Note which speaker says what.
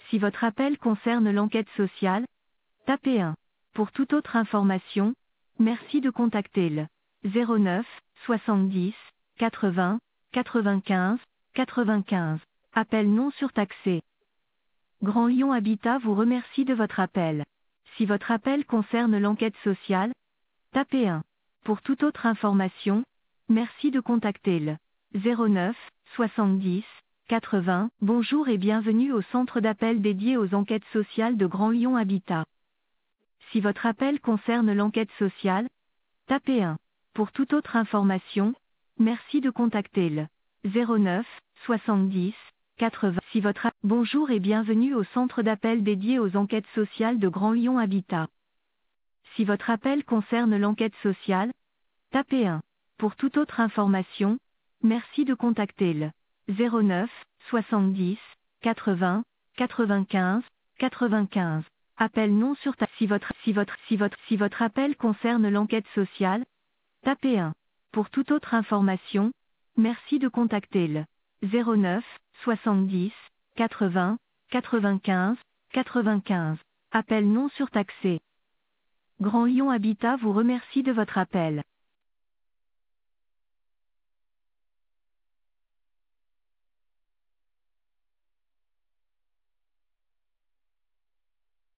Speaker 1: Si votre appel concerne l'enquête sociale, tapez 1. Pour toute autre information, merci de contacter le 09 70 80 95 95. Appel non surtaxé. Grand Lyon Habitat vous remercie de votre appel. Si votre appel concerne l'enquête sociale, tapez 1. Pour toute autre information, merci de contacter le 09 70 80. Bonjour et bienvenue au centre d'appel dédié aux enquêtes sociales de Grand Lyon Habitat. Si votre appel concerne l'enquête sociale, tapez 1. Pour toute autre information, merci de contacter le 09 70 80. Si votre Bonjour et bienvenue au centre d'appel dédié aux enquêtes sociales de Grand Lyon Habitat. Si votre appel concerne l'enquête sociale, tapez 1. Pour toute autre information, merci de contacter le 09 70 80 95 95. Appel non surtaxé. Si votre appel concerne l'enquête sociale, tapez 1. Pour toute autre information, merci de contacter le 09 70 80 95 95. Appel non surtaxé. Grand Lyon Habitat vous remercie de votre appel.